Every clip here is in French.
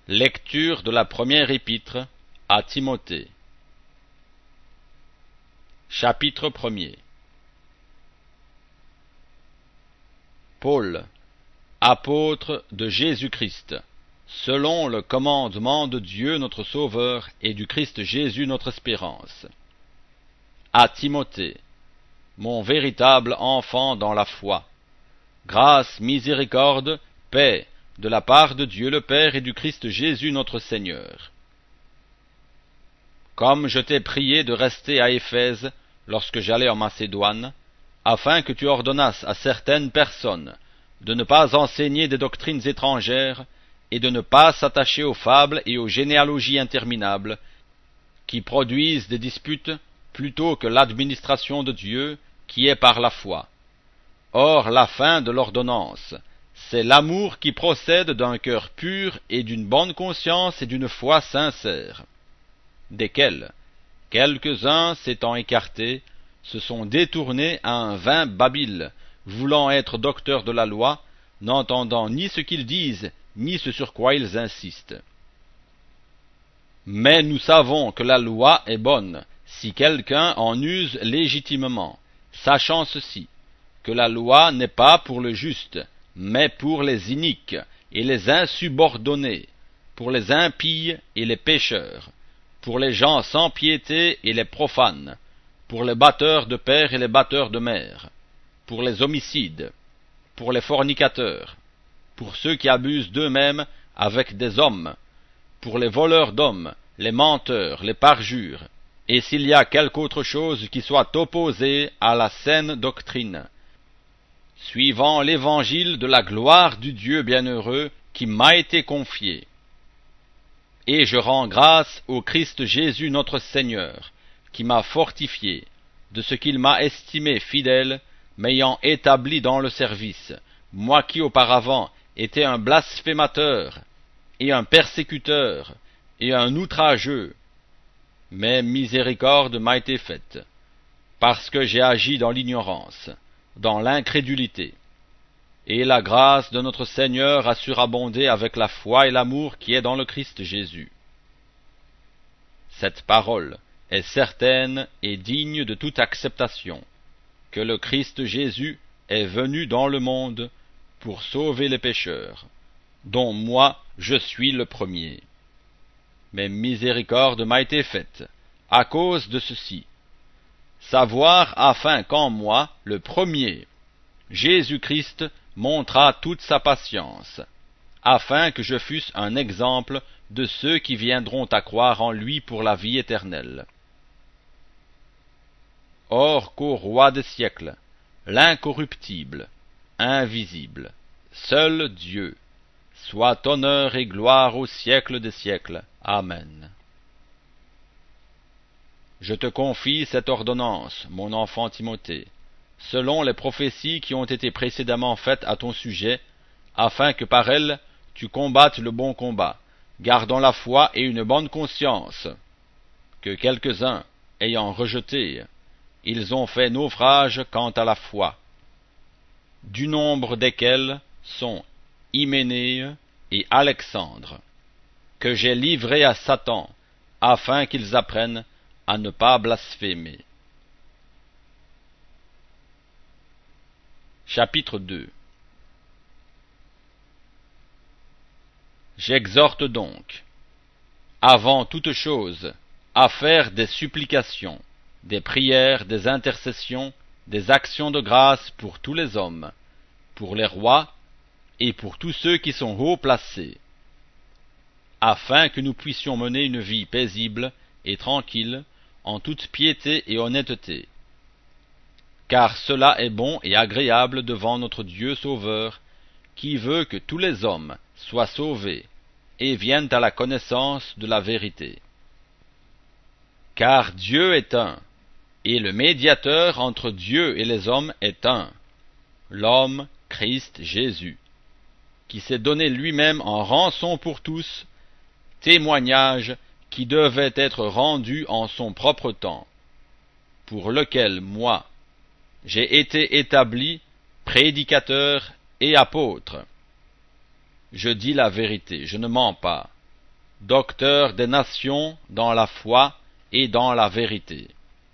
Lecture de la première épître à Timothée. Chapitre 1er. Paul, apôtre de Jésus-Christ, selon le commandement de Dieu notre Sauveur et du Christ Jésus notre espérance. À Timothée, mon véritable enfant dans la foi, grâce, miséricorde, paix, de la part de Dieu le Père et du Christ Jésus notre Seigneur. Comme je t'ai prié de rester à Éphèse lorsque j'allais en Macédoine, afin que tu ordonnasses à certaines personnes de ne pas enseigner des doctrines étrangères et de ne pas s'attacher aux fables et aux généalogies interminables, qui produisent des disputes plutôt que l'administration de Dieu qui est par la foi. Or, la fin de l'ordonnance, c'est l'amour qui procède d'un cœur pur et d'une bonne conscience et d'une foi sincère, desquels quelques-uns s'étant écartés, se sont détournés à un vain babil, voulant être docteurs de la loi, n'entendant ni ce qu'ils disent, ni ce sur quoi ils insistent. Mais nous savons que la loi est bonne, si quelqu'un en use légitimement, sachant ceci, que la loi n'est pas pour le juste, mais pour les iniques et les insubordonnés, pour les impies et les pécheurs, pour les gens sans piété et les profanes, pour les batteurs de père et les batteurs de mère, pour les homicides, pour les fornicateurs, pour ceux qui abusent d'eux-mêmes avec des hommes, pour les voleurs d'hommes, les menteurs, les parjures, et s'il y a quelque autre chose qui soit opposée à la saine doctrine, suivant l'évangile de la gloire du Dieu bienheureux qui m'a été confié. Et je rends grâce au Christ Jésus notre Seigneur, qui m'a fortifié, de ce qu'il m'a estimé fidèle, m'ayant établi dans le service, moi qui auparavant étais un blasphémateur, et un persécuteur, et un outrageux. Mais miséricorde m'a été faite, parce que j'ai agi dans l'ignorance, dans l'incrédulité. Et la grâce de notre Seigneur a surabondé avec la foi et l'amour qui est dans le Christ Jésus. Cette parole est certaine et digne de toute acceptation, que le Christ Jésus est venu dans le monde pour sauver les pécheurs, dont moi je suis le premier. Mais miséricorde m'a été faite, à cause de ceci, savoir afin qu'en moi, le premier, Jésus-Christ montra toute sa patience, afin que je fusse un exemple de ceux qui viendront à croire en lui pour la vie éternelle. Or qu'au roi des siècles, l'incorruptible, invisible, seul Dieu, soit honneur et gloire au siècle des siècles. Amen. Je te confie cette ordonnance, mon enfant Timothée, selon les prophéties qui ont été précédemment faites à ton sujet, afin que par elles tu combattes le bon combat, gardant la foi et une bonne conscience, que quelques-uns, ayant rejeté, ils ont fait naufrage quant à la foi, du nombre desquels sont Hyménée et Alexandre, que j'ai livrés à Satan, afin qu'ils apprennent à ne pas blasphémer. Chapitre 2. J'exhorte donc, avant toute chose, à faire des supplications, des prières, des intercessions, des actions de grâce pour tous les hommes, pour les rois et pour tous ceux qui sont haut placés, afin que nous puissions mener une vie paisible et tranquille, en toute piété et honnêteté. Car cela est bon et agréable devant notre Dieu Sauveur, qui veut que tous les hommes soient sauvés et viennent à la connaissance de la vérité. Car Dieu est un, et le médiateur entre Dieu et les hommes est un, l'homme Christ Jésus, qui s'est donné lui-même en rançon pour tous, témoignage qui devait être rendu en son propre temps, pour lequel moi, j'ai été établi prédicateur et apôtre. Je dis la vérité, je ne mens pas, docteur des nations dans la foi et dans la vérité.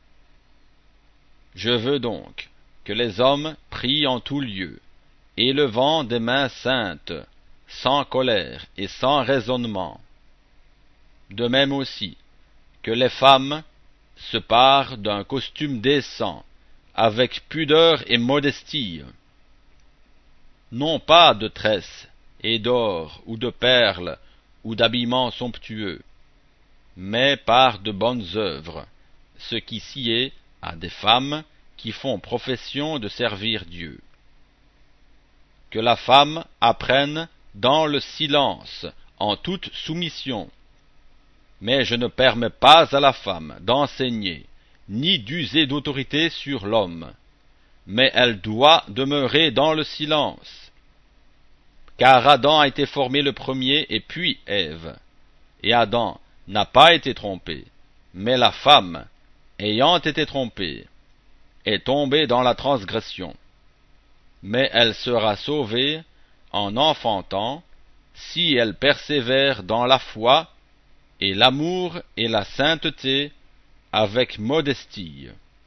Je veux donc que les hommes prient en tout lieu, élevant des mains saintes, sans colère et sans raisonnement. De même aussi, que les femmes se parent d'un costume décent, avec pudeur et modestie, non pas de tresses et d'or ou de perles ou d'habillements somptueux, mais par de bonnes œuvres, ce qui sied à des femmes qui font profession de servir Dieu. Que la femme apprenne dans le silence, en toute soumission. Mais je ne permets pas à la femme d'enseigner, ni d'user d'autorité sur l'homme, mais elle doit demeurer dans le silence. Car Adam a été formé le premier et puis Ève, et Adam n'a pas été trompé, mais la femme, ayant été trompée, est tombée dans la transgression. Mais elle sera sauvée en enfantant, si elle persévère dans la foi et l'amour et la sainteté avec modestie.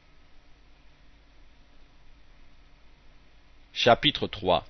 Chapitre 3.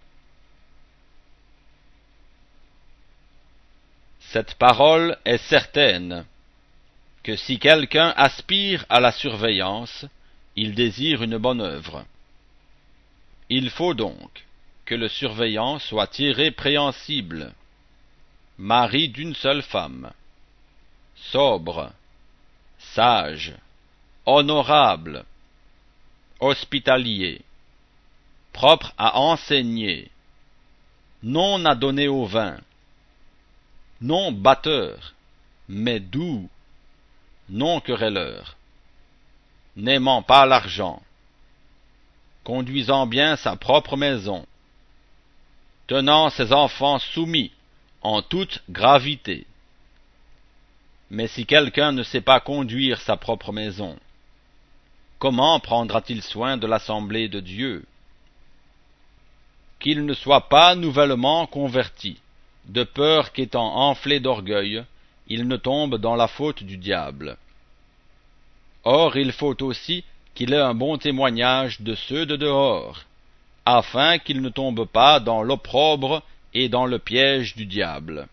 Cette parole est certaine, que si quelqu'un aspire à la surveillance, il désire une bonne œuvre. Il faut donc que le surveillant soit irrépréhensible, mari d'une seule femme, sobre, sage, honorable, hospitalier, propre à enseigner, non adonné au vin, non batteur, mais doux, non querelleur, n'aimant pas l'argent, conduisant bien sa propre maison, tenant ses enfants soumis en toute gravité. Mais si quelqu'un ne sait pas conduire sa propre maison, comment prendra-t-il soin de l'assemblée de Dieu? Qu'il ne soit pas nouvellement converti, de peur qu'étant enflé d'orgueil, il ne tombe dans la faute du diable. Or il faut aussi qu'il ait un bon témoignage de ceux de dehors, afin qu'il ne tombe pas dans l'opprobre et dans le piège du diable.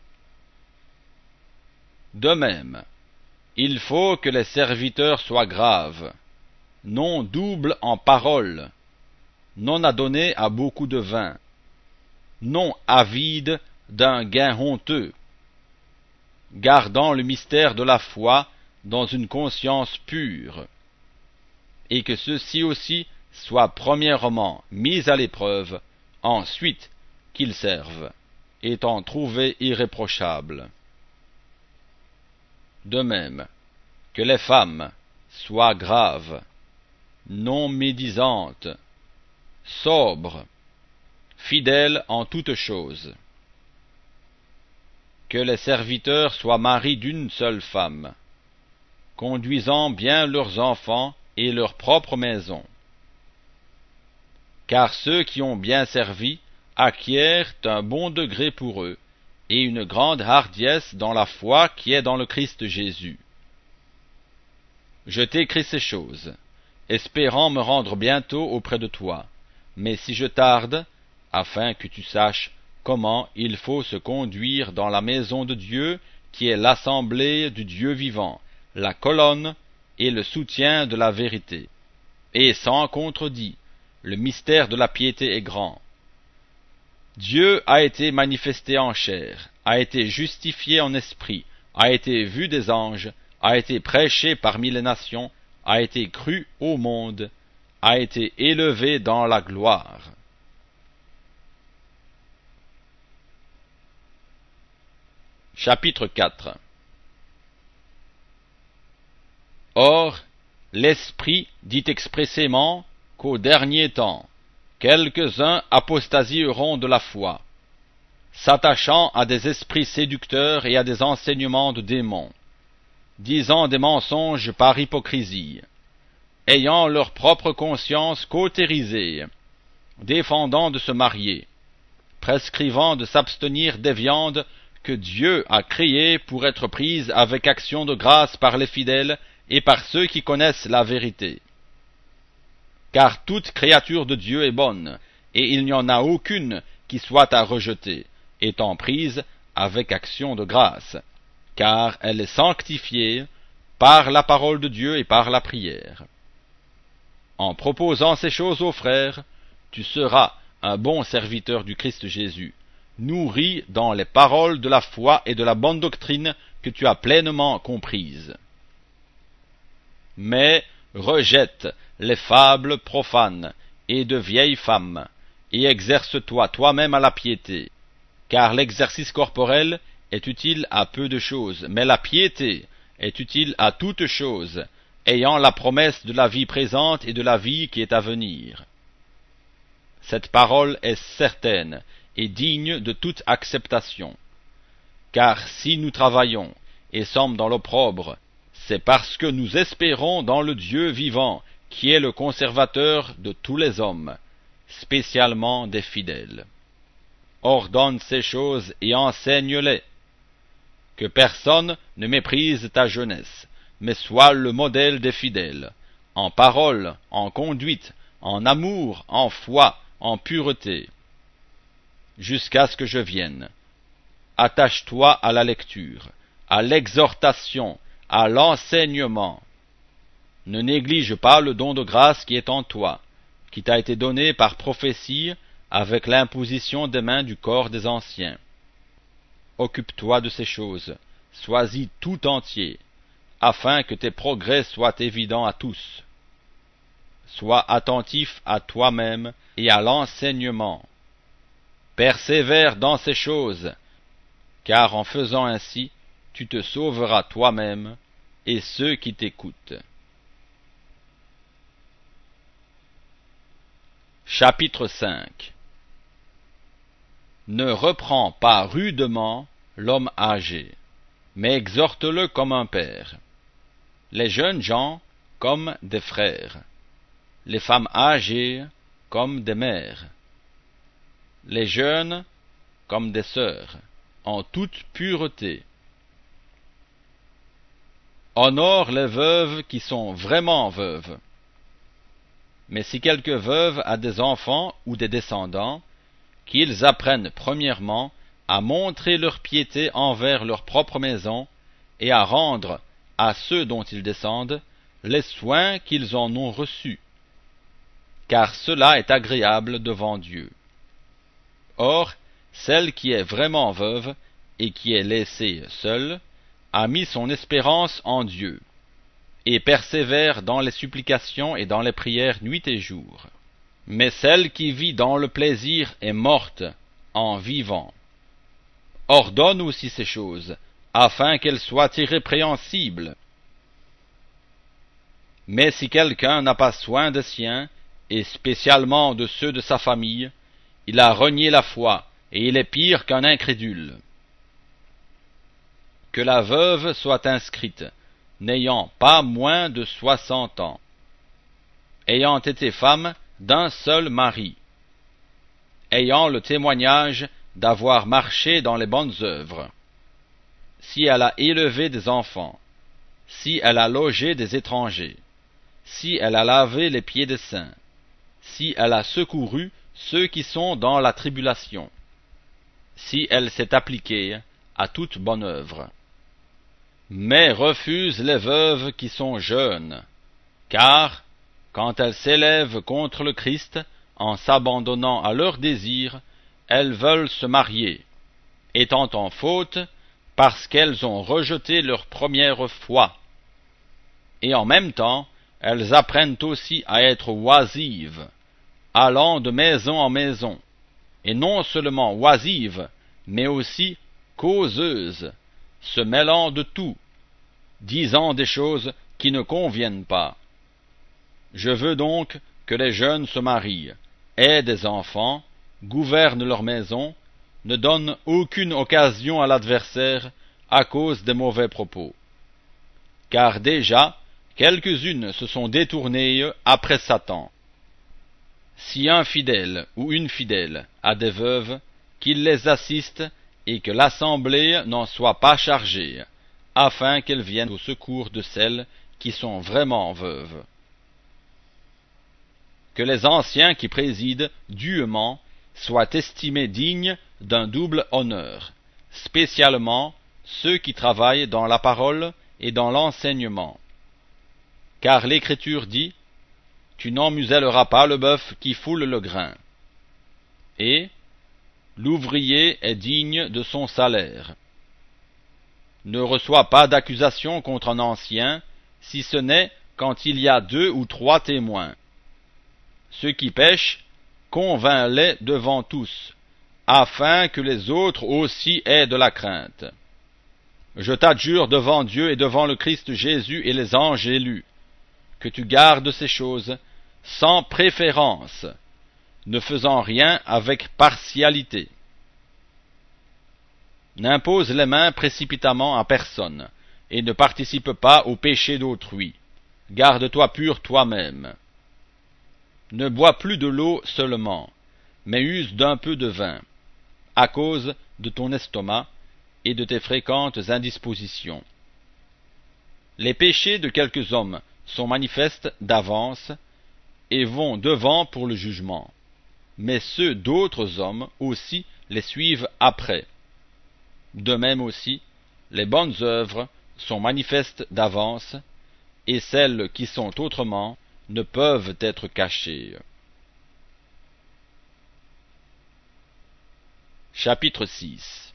De même, il faut que les serviteurs soient graves, non doubles en parole, non adonnés à beaucoup de vin, non avides d'un gain honteux, gardant le mystère de la foi dans une conscience pure, et que ceux-ci aussi soient premièrement mis à l'épreuve, ensuite qu'ils servent, étant trouvés irréprochables. De même, que les femmes soient graves, non médisantes, sobres, fidèles en toutes choses. Que les serviteurs soient maris d'une seule femme, conduisant bien leurs enfants et leur propre maison. Car ceux qui ont bien servi acquièrent un bon degré pour eux, et une grande hardiesse dans la foi qui est dans le Christ Jésus. Je t'écris ces choses, espérant me rendre bientôt auprès de toi, mais si je tarde, afin que tu saches comment il faut se conduire dans la maison de Dieu, qui est l'assemblée du Dieu vivant, la colonne et le soutien de la vérité. Et sans contredit, le mystère de la piété est grand. Dieu a été manifesté en chair, a été justifié en esprit, a été vu des anges, a été prêché parmi les nations, a été cru au monde, a été élevé dans la gloire. Chapitre 4. Or, l'Esprit dit expressément qu'au dernier temps, quelques-uns apostasieront de la foi, s'attachant à des esprits séducteurs et à des enseignements de démons, disant des mensonges par hypocrisie, ayant leur propre conscience cautérisée, défendant de se marier, prescrivant de s'abstenir des viandes que Dieu a créées pour être prises avec action de grâce par les fidèles et par ceux qui connaissent la vérité. Car toute créature de Dieu est bonne, et il n'y en a aucune qui soit à rejeter, étant prise avec action de grâce, car elle est sanctifiée par la parole de Dieu et par la prière. En proposant ces choses aux frères, tu seras un bon serviteur du Christ Jésus, nourri dans les paroles de la foi et de la bonne doctrine que tu as pleinement comprises. Mais rejette les fables profanes et de vieilles femmes, et exerce-toi toi-même à la piété, car l'exercice corporel est utile à peu de choses, mais la piété est utile à toutes choses, ayant la promesse de la vie présente et de la vie qui est à venir. Cette parole est certaine et digne de toute acceptation. Car si nous travaillons et sommes dans l'opprobre, c'est parce que nous espérons dans le Dieu vivant, qui est le conservateur de tous les hommes, spécialement des fidèles. Ordonne ces choses et enseigne-les. Que personne ne méprise ta jeunesse, mais sois le modèle des fidèles, en parole, en conduite, en amour, en foi, en pureté, jusqu'à ce que je vienne. Attache-toi à la lecture, à l'exhortation, à l'enseignement. Ne néglige pas le don de grâce qui est en toi, qui t'a été donné par prophétie avec l'imposition des mains du corps des anciens. Occupe-toi de ces choses, sois-y tout entier, afin que tes progrès soient évidents à tous. Sois attentif à toi-même et à l'enseignement. Persévère dans ces choses, car en faisant ainsi, tu te sauveras toi-même et ceux qui t'écoutent. Chapitre 5. Ne reprends pas rudement l'homme âgé, mais exhorte-le comme un père. Les jeunes gens comme des frères, les femmes âgées comme des mères, les jeunes comme des sœurs, en toute pureté. Honore les veuves qui sont vraiment veuves. Mais si quelque veuve a des enfants ou des descendants, qu'ils apprennent premièrement à montrer leur piété envers leur propre maison et à rendre à ceux dont ils descendent les soins qu'ils en ont reçus, car cela est agréable devant Dieu. Or, celle qui est vraiment veuve et qui est laissée seule a mis son espérance en Dieu, et persévère dans les supplications et dans les prières nuit et jour. Mais celle qui vit dans le plaisir est morte en vivant. Ordonne aussi ces choses, afin qu'elles soient irrépréhensibles. Mais si quelqu'un n'a pas soin des siens, et spécialement de ceux de sa famille, il a renié la foi, et il est pire qu'un incrédule. Que la veuve soit inscrite, n'ayant pas moins de 60 ans, ayant été femme d'un seul mari, ayant le témoignage d'avoir marché dans les bonnes œuvres, si elle a élevé des enfants, si elle a logé des étrangers, si elle a lavé les pieds des saints, si elle a secouru ceux qui sont dans la tribulation, si elle s'est appliquée à toute bonne œuvre. Mais refuse les veuves qui sont jeunes, car, quand elles s'élèvent contre le Christ, en s'abandonnant à leurs désirs, elles veulent se marier, étant en faute parce qu'elles ont rejeté leur première foi. Et en même temps, elles apprennent aussi à être oisives, allant de maison en maison, et non seulement oisives, mais aussi causeuses, se mêlant de tout, disant des choses qui ne conviennent pas. Je veux donc que les jeunes se marient, aient des enfants, gouvernent leur maison, ne donnent aucune occasion à l'adversaire à cause des mauvais propos. Car déjà, quelques-unes se sont détournées après Satan. Si un fidèle ou une fidèle a des veuves, qu'il les assiste et que l'assemblée n'en soit pas chargée, afin qu'elle vienne au secours de celles qui sont vraiment veuves. Que les anciens qui président dûment soient estimés dignes d'un double honneur, spécialement ceux qui travaillent dans la parole et dans l'enseignement. Car l'Écriture dit, « Tu n'emmuselleras pas le bœuf qui foule le grain. » Et « L'ouvrier est digne de son salaire. » Ne reçois pas d'accusation contre un ancien, si ce n'est quand il y a 2 ou 3 témoins. Ceux qui pêchent, convainc-les devant tous, afin que les autres aussi aient de la crainte. Je t'adjure devant Dieu et devant le Christ Jésus et les anges élus, que tu gardes ces choses sans préférence, ne faisant rien avec partialité. N'impose les mains précipitamment à personne, et ne participe pas au péché d'autrui. Garde-toi pur toi-même. Ne bois plus de l'eau seulement, mais use d'un peu de vin, à cause de ton estomac et de tes fréquentes indispositions. Les péchés de quelques hommes sont manifestes d'avance et vont devant pour le jugement, mais ceux d'autres hommes aussi les suivent après. De même aussi, les bonnes œuvres sont manifestes d'avance, et celles qui sont autrement ne peuvent être cachées. Chapitre 6.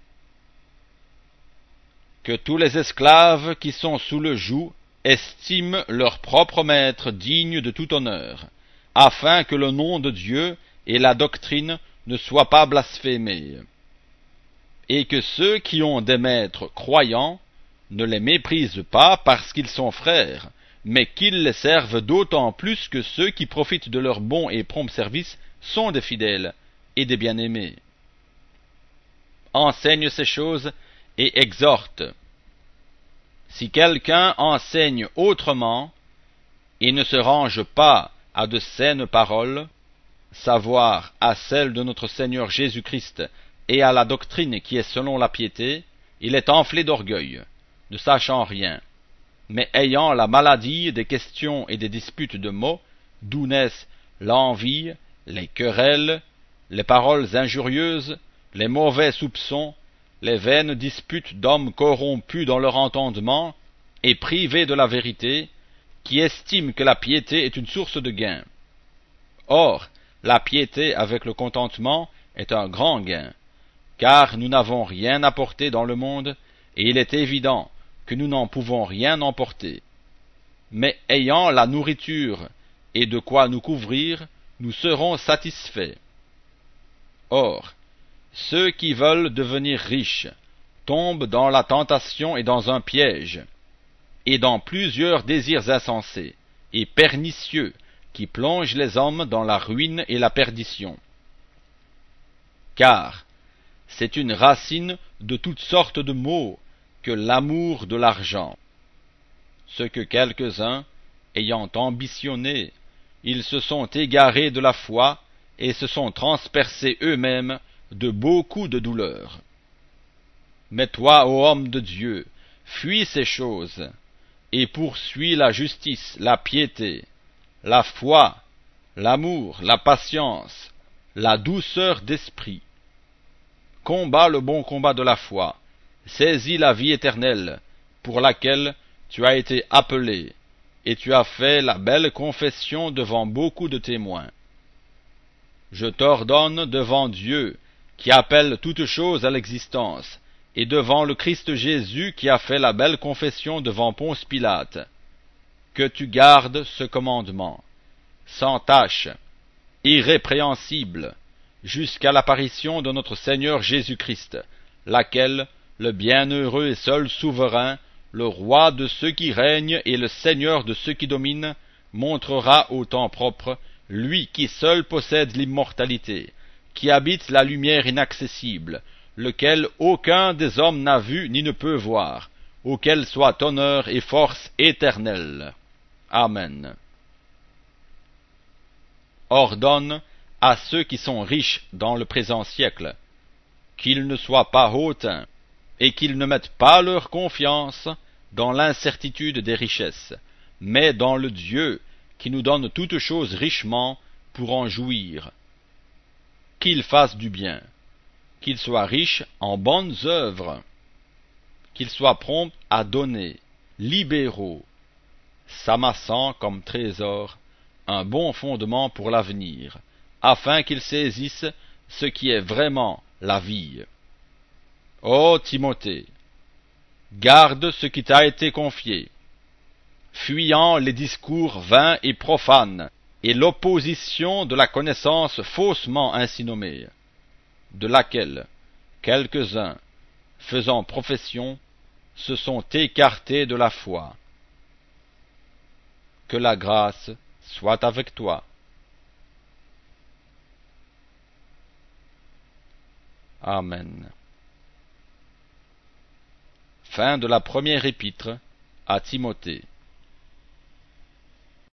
Que tous les esclaves qui sont sous le joug estiment leur propre maître digne de tout honneur, afin que le nom de Dieu et la doctrine ne soient pas blasphémés. Et que ceux qui ont des maîtres croyants ne les méprisent pas parce qu'ils sont frères, mais qu'ils les servent d'autant plus que ceux qui profitent de leur bon et prompt service sont des fidèles et des bien-aimés. Enseigne ces choses et exhorte. Si quelqu'un enseigne autrement et ne se range pas à de saines paroles, savoir à celle de notre Seigneur Jésus-Christ et à la doctrine qui est selon la piété, il est enflé d'orgueil, ne sachant rien, mais ayant la maladie des questions et des disputes de mots, d'où naissent l'envie, les querelles, les paroles injurieuses, les mauvais soupçons, les vaines disputes d'hommes corrompus dans leur entendement et privés de la vérité, qui estiment que la piété est une source de gain. Or, la piété avec le contentement est un grand gain, car nous n'avons rien apporté dans le monde, et il est évident que nous n'en pouvons rien emporter. Mais ayant la nourriture et de quoi nous couvrir, nous serons satisfaits. Or, ceux qui veulent devenir riches tombent dans la tentation et dans un piège, et dans plusieurs désirs insensés et pernicieux qui plongent les hommes dans la ruine et la perdition. Car c'est une racine de toutes sortes de maux que l'amour de l'argent. Ce que quelques-uns, ayant ambitionné, ils se sont égarés de la foi et se sont transpercés eux-mêmes de beaucoup de douleurs. Mais toi, ô homme de Dieu, fuis ces choses, et poursuis la justice, la piété, la foi, l'amour, la patience, la douceur d'esprit. Combat le bon combat de la foi, saisis la vie éternelle, pour laquelle tu as été appelé, et tu as fait la belle confession devant beaucoup de témoins. Je t'ordonne devant Dieu, qui appelle toutes choses à l'existence, et devant le Christ Jésus qui a fait la belle confession devant Ponce Pilate, que tu gardes ce commandement, sans tache, irrépréhensible, jusqu'à l'apparition de notre Seigneur Jésus-Christ, laquelle, le bienheureux et seul souverain, le roi de ceux qui règnent et le Seigneur de ceux qui dominent, montrera au temps propre, lui qui seul possède l'immortalité, qui habite la lumière inaccessible, lequel aucun des hommes n'a vu ni ne peut voir, auquel soit honneur et force éternelle. Amen. Ordonne à ceux qui sont riches dans le présent siècle, qu'ils ne soient pas hautains, et qu'ils ne mettent pas leur confiance dans l'incertitude des richesses, mais dans le Dieu qui nous donne toutes choses richement pour en jouir. Qu'ils fassent du bien, qu'ils soient riches en bonnes œuvres, qu'ils soient prompts à donner, libéraux, s'amassant comme trésor un bon fondement pour l'avenir, afin qu'ils saisissent ce qui est vraiment la vie. Ô Timothée, garde ce qui t'a été confié, fuyant les discours vains et profanes, et l'opposition de la connaissance faussement ainsi nommée, de laquelle quelques-uns, faisant profession, se sont écartés de la foi. Que la grâce soit avec toi. Amen. Fin de la première épître à Timothée.